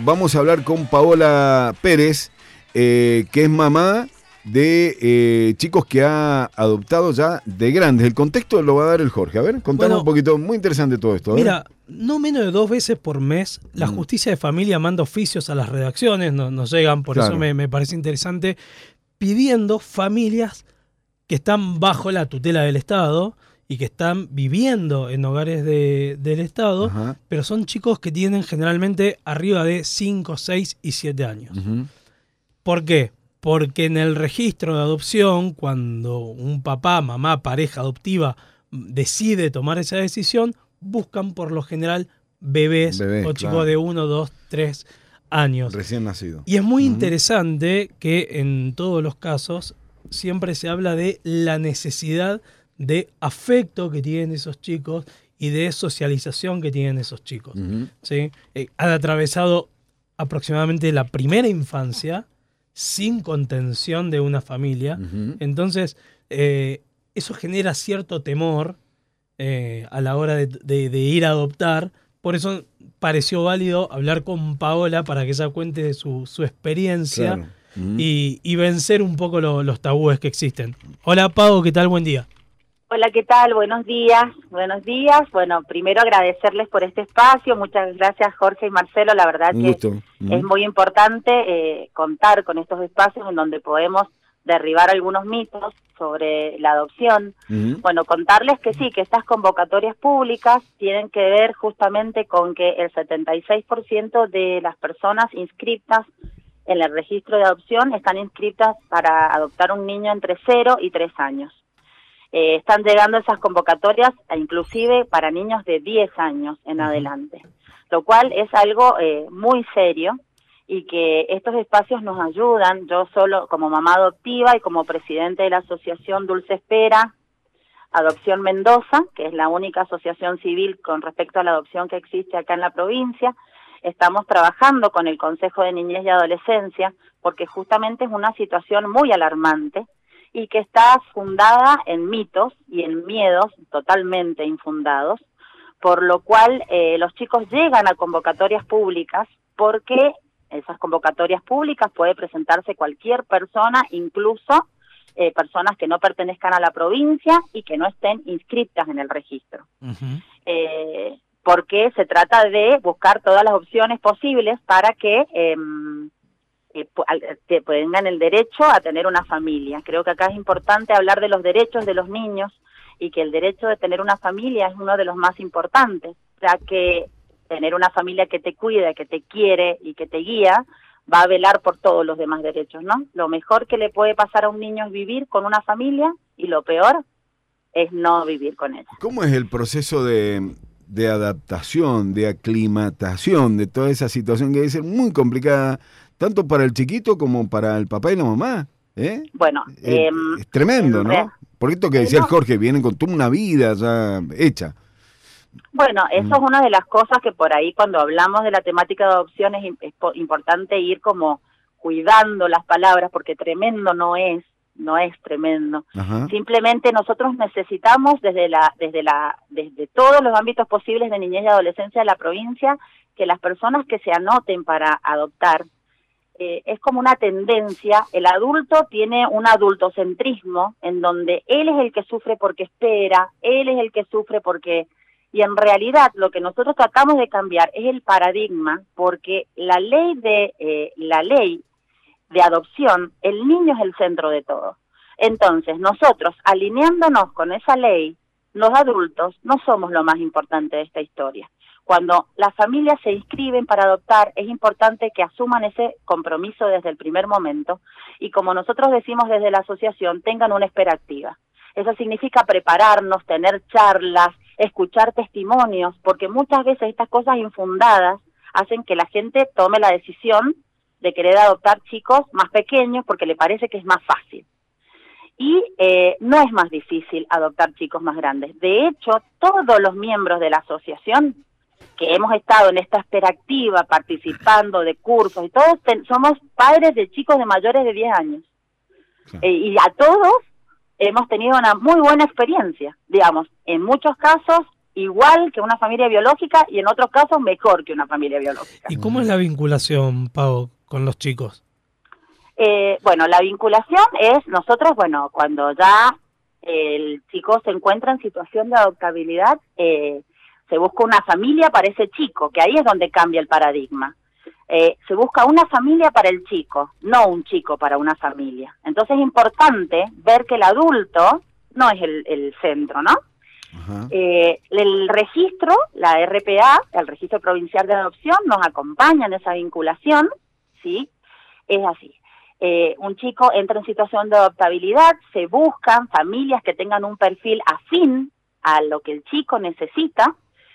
vamos a hablar con Paola Pérez, que es mamá de chicos que ha adoptado ya de grandes. El contexto lo va a dar el Jorge. A ver, contame un poquito. Muy interesante todo esto. Mira, no menos de 2 veces por mes la Justicia de Familia manda oficios a las redacciones, nos llegan, por eso me parece interesante, pidiendo familias que están bajo la tutela del Estado y que están viviendo en hogares del Estado, pero son chicos que tienen generalmente arriba de 5, 6 y 7 años. ¿Por qué? Porque en el registro de adopción, cuando un papá, mamá, pareja adoptiva decide tomar esa decisión, buscan por lo general bebés o chicos de 1, 2, 3 años. Recién nacido. Y es muy interesante que en todos los casos siempre se habla de la necesidad de afecto que tienen esos chicos y de socialización que tienen esos chicos. ¿Sí? Han atravesado aproximadamente la primera infancia sin contención de una familia. Entonces, eso genera cierto temor a la hora de ir a adoptar. Por eso pareció válido hablar con Paola para que ella cuente de su experiencia y vencer un poco los tabúes que existen. Hola, Pau, ¿qué tal? Buen día. Hola, ¿qué tal? Buenos días. Buenos días. Bueno, primero agradecerles por este espacio. Muchas gracias, Jorge y Marcelo. La verdad que es muy importante contar con estos espacios en donde podemos derribar algunos mitos sobre la adopción. Bueno, contarles que sí, que estas convocatorias públicas tienen que ver justamente con que el 76% de las personas inscritas en el registro de adopción están inscritas para adoptar un niño entre 0 y 3 años. Están llegando esas convocatorias inclusive para niños de 10 años en adelante, lo cual es algo muy serio y que estos espacios nos ayudan. Yo solo como mamá adoptiva y como presidente de la asociación Dulce Espera Adopción Mendoza, que es la única asociación civil con respecto a la adopción que existe acá en la provincia, estamos trabajando con el Consejo de Niñez y Adolescencia porque justamente es una situación muy alarmante y que está fundada en mitos y en miedos totalmente infundados, por lo cual los chicos llegan a convocatorias públicas porque esas convocatorias públicas puede presentarse cualquier persona, incluso personas que no pertenezcan a la provincia y que no estén inscritas en el registro. Porque se trata de buscar todas las opciones posibles para que tengan el derecho a tener una familia. Creo que acá es importante hablar de los derechos de los niños y que el derecho de tener una familia es uno de los más importantes, ya que tener una familia que te cuida, que te quiere y que te guía, va a velar por todos los demás derechos, ¿no? Lo mejor que le puede pasar a un niño es vivir con una familia y lo peor es no vivir con ella. ¿Cómo es el proceso de adaptación, de aclimatación, de toda esa situación que debe ser muy complicada, tanto para el chiquito como para el papá y la mamá? Bueno, es tremendo, ¿no? Por esto que decía el Jorge, vienen con toda una vida ya hecha. Bueno, eso es una de las cosas que por ahí cuando hablamos de la temática de adopción es importante ir como cuidando las palabras, porque tremendo no es tremendo. Simplemente nosotros necesitamos desde todos los ámbitos posibles de niñez y adolescencia de la provincia que las personas que se anoten para adoptar, es como una tendencia. El adulto tiene un adultocentrismo en donde él es el que sufre porque espera, él es el que sufre porque... Y en realidad lo que nosotros tratamos de cambiar es el paradigma, porque la ley de adopción, el niño es el centro de todo. Entonces, nosotros, alineándonos con esa ley, los adultos no somos lo más importante de esta historia. Cuando las familias se inscriben para adoptar, es importante que asuman ese compromiso desde el primer momento y, como nosotros decimos desde la asociación, tengan una espera activa. Eso significa prepararnos, tener charlas, escuchar testimonios, porque muchas veces estas cosas infundadas hacen que la gente tome la decisión de querer adoptar chicos más pequeños porque le parece que es más fácil. Y no es más difícil adoptar chicos más grandes. De hecho, todos los miembros de la asociación que hemos estado en esta espera activa, participando de cursos, y todos somos padres de chicos de mayores de 10 años. Y a todos hemos tenido una muy buena experiencia. Digamos, en muchos casos igual que una familia biológica y en otros casos mejor que una familia biológica. ¿Y cómo es la vinculación, Pau, con los chicos? Bueno, la vinculación es nosotros, bueno, cuando ya el chico se encuentra en situación de adoptabilidad, se busca una familia para ese chico, que ahí es donde cambia el paradigma. Se busca una familia para el chico, no un chico para una familia. Entonces es importante ver que el adulto no es el centro, ¿no? El registro, la RPA, el Registro Provincial de Adopción, nos acompaña en esa vinculación, ¿sí? Es así. Un chico entra en situación de adoptabilidad, se buscan familias que tengan un perfil afín a lo que el chico necesita,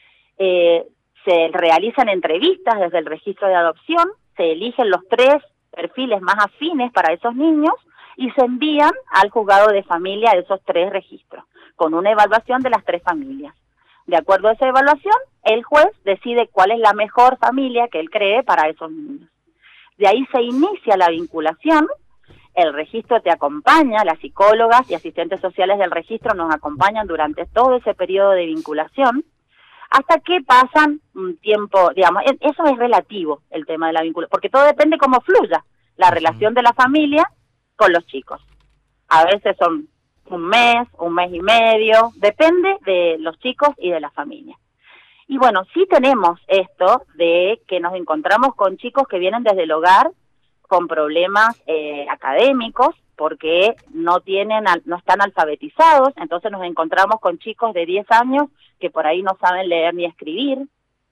se realizan entrevistas desde el registro de adopción, se eligen los 3 perfiles más afines para esos niños y se envían al juzgado de familia esos 3 registros, con una evaluación de las 3 familias. De acuerdo a esa evaluación, el juez decide cuál es la mejor familia que él cree para esos niños. De ahí se inicia la vinculación, el registro te acompaña, las psicólogas y asistentes sociales del registro nos acompañan durante todo ese periodo de vinculación, hasta que pasan un tiempo, digamos, eso es relativo, el tema de la vinculación, porque todo depende cómo fluya la relación de la familia con los chicos. A veces son un mes y medio, depende de los chicos y de la familia. Y bueno, sí tenemos esto de que nos encontramos con chicos que vienen desde el hogar con problemas académicos porque no están alfabetizados, entonces nos encontramos con chicos de 10 años que por ahí no saben leer ni escribir,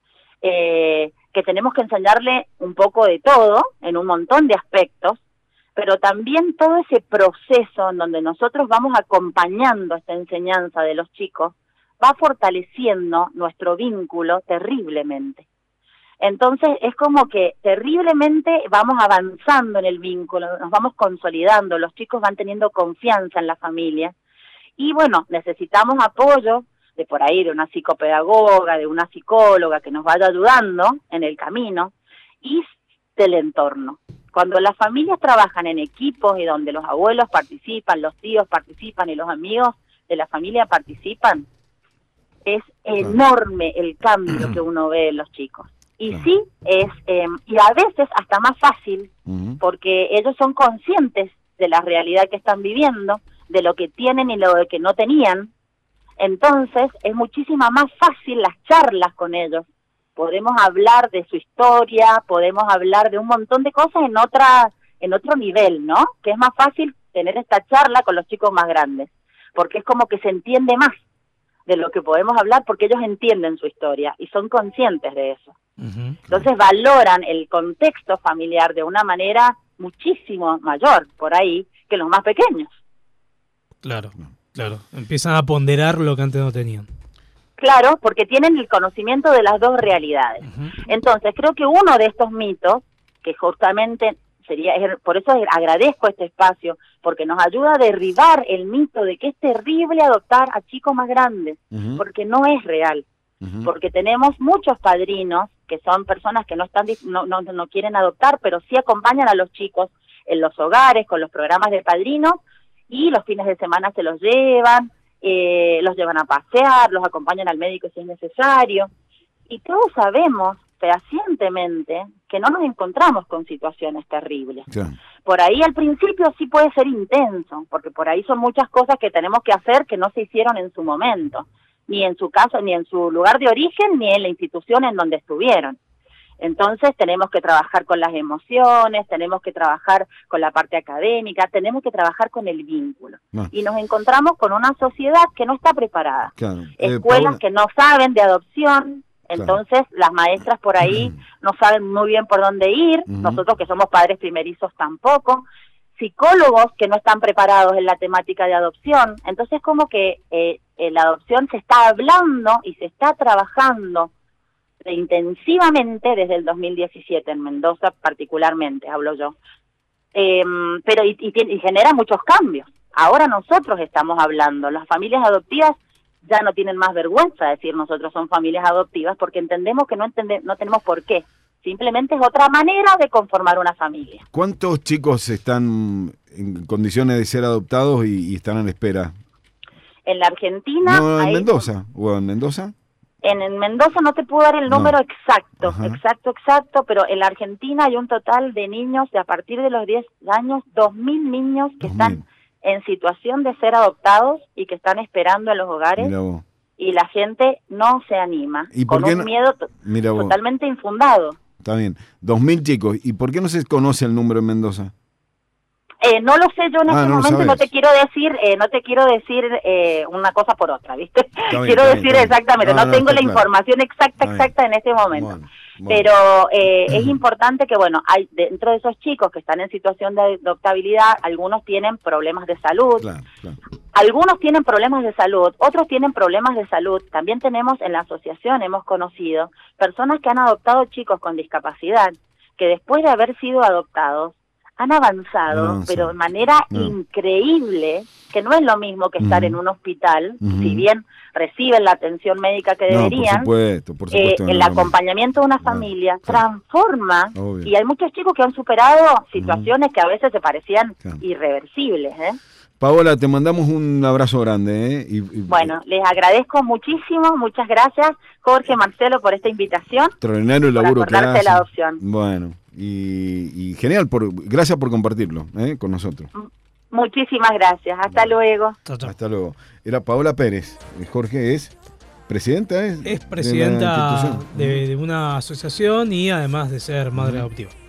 que tenemos que enseñarle un poco de todo en un montón de aspectos, pero también todo ese proceso en donde nosotros vamos acompañando esta enseñanza de los chicos va fortaleciendo nuestro vínculo terriblemente. Entonces es como que terriblemente vamos avanzando en el vínculo, nos vamos consolidando, los chicos van teniendo confianza en la familia y bueno, necesitamos apoyo de por ahí de una psicopedagoga, de una psicóloga que nos vaya ayudando en el camino y del entorno. Cuando las familias trabajan en equipos y donde los abuelos participan, los tíos participan y los amigos de la familia participan, es enorme el cambio que uno ve en los chicos. Y sí, y a veces hasta más fácil, porque ellos son conscientes de la realidad que están viviendo, de lo que tienen y lo que no tenían. Entonces es muchísimo más fácil las charlas con ellos. Podemos hablar de su historia, podemos hablar de un montón de cosas en otro nivel, ¿no? Que es más fácil tener esta charla con los chicos más grandes, porque es como que se entiende más de lo que podemos hablar porque ellos entienden su historia y son conscientes de eso. Entonces valoran el contexto familiar de una manera muchísimo mayor por ahí que los más pequeños. Claro. Empiezan a ponderar lo que antes no tenían. Claro, porque tienen el conocimiento de las 2 realidades. Entonces creo que uno de estos mitos, que justamente por eso agradezco este espacio, porque nos ayuda a derribar el mito de que es terrible adoptar a chicos más grandes, porque no es real, porque tenemos muchos padrinos que son personas que no quieren adoptar, pero sí acompañan a los chicos en los hogares con los programas de padrinos y los fines de semana se los llevan a pasear, los acompañan al médico si es necesario, y todos sabemos fehacientemente que no nos encontramos con situaciones terribles. Claro. Por ahí al principio sí puede ser intenso, porque por ahí son muchas cosas que tenemos que hacer que no se hicieron en su momento, ni en su caso, ni en su lugar de origen, ni en la institución en donde estuvieron. Entonces tenemos que trabajar con las emociones, tenemos que trabajar con la parte académica, tenemos que trabajar con el vínculo. Y nos encontramos con una sociedad que no está preparada. Claro. Escuelas Paula, que no saben de adopción. Entonces, las maestras por ahí no saben muy bien por dónde ir, nosotros que somos padres primerizos tampoco, psicólogos que no están preparados en la temática de adopción. Entonces, como que la adopción se está hablando y se está trabajando intensivamente desde el 2017, en Mendoza particularmente, hablo yo. Pero y genera muchos cambios. Ahora nosotros estamos hablando, las familias adoptivas ya no tienen más vergüenza de decir nosotros son familias adoptivas porque entendemos que no tenemos por qué. Simplemente es otra manera de conformar una familia. ¿Cuántos chicos están en condiciones de ser adoptados y están en espera? En la Argentina... ¿No en Mendoza? ¿O en Mendoza? En Mendoza no te puedo dar el número exacto, exacto, pero en la Argentina hay un total de niños de a partir de los 10 años, 2.000 niños que están en situación de ser adoptados y que están esperando en los hogares. Y la gente no se anima, ¿Y con un miedo totalmente infundado. Está bien, 2.000 chicos. ¿Y por qué no se conoce el número en Mendoza? No lo sé yo en este momento, no te quiero decir una cosa por otra, ¿viste? Quiero decir exactamente, no tengo la información exacta en este momento. Pero es importante que, hay dentro de esos chicos que están en situación de adoptabilidad, algunos tienen problemas de salud, algunos tienen problemas de salud, otros tienen problemas de salud. También tenemos en la asociación, hemos conocido personas que han adoptado chicos con discapacidad, que después de haber sido adoptados, han avanzado, pero de manera increíble, que no es lo mismo que estar en un hospital, si bien reciben la atención médica que deberían, por supuesto, el acompañamiento de una familia transforma, y hay muchos chicos que han superado situaciones que a veces se parecían irreversibles. Paola, te mandamos un abrazo grande. Bueno, les agradezco muchísimo, muchas gracias, Jorge, Marcelo, por esta invitación. Extraordinario el laburo que hace. De la adopción. Bueno, y genial, gracias por compartirlo con nosotros. Muchísimas gracias, hasta luego. Hasta luego. Era Paola Pérez, Jorge es presidenta. Es presidenta de una asociación y además de ser madre adoptiva.